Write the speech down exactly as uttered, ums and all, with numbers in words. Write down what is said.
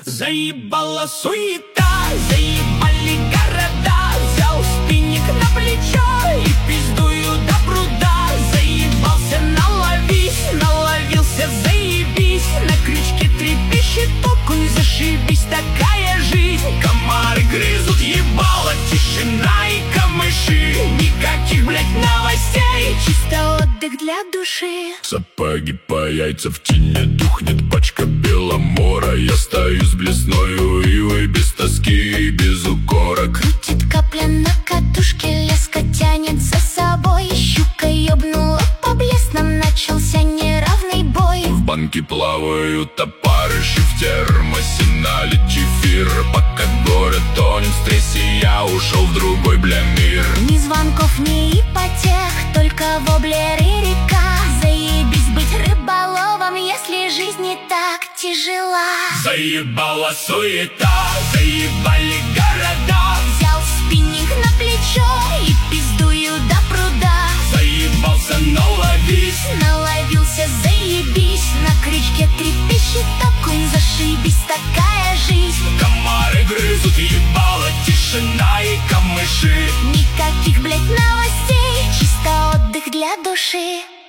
Заебала суета, заебали города. Взял спинник на плечо и пиздую до пруда. Заебался, наловись, наловился, заебись. На крючке трепещет окунь, зашибись, такая жизнь. Комары грызут ебало, тишина и камыши. Никаких, блядь, новостей, чисто отдых для души. Сапоги по яйца в тени, духнет пачка беломора. Я стою с блесною ивой, без тоски и без укора. Крутит капля на катушке, леска тянет за собой. Щука ёбнула по блеснам, начался неравный бой. В банке плавают опарыши, в термосе налит чефир. Пока город тонет в стрессе, я ушел в другой, бля, мир. Ни звонков, ни ипотек, только воблеры и река. Заебись быть рыболовом, если жизнь не так тяжела. Заебала суета, заебали города. Взял спиннинг на плечо и пиздую до пруда. Заебался, наловись, наловился, заебись. На крючке трепещет окунь, зашибись, такая жизнь. Комары грызут ебало, тишина и камыши. Никаких, блядь, новостей, чисто отдых для души.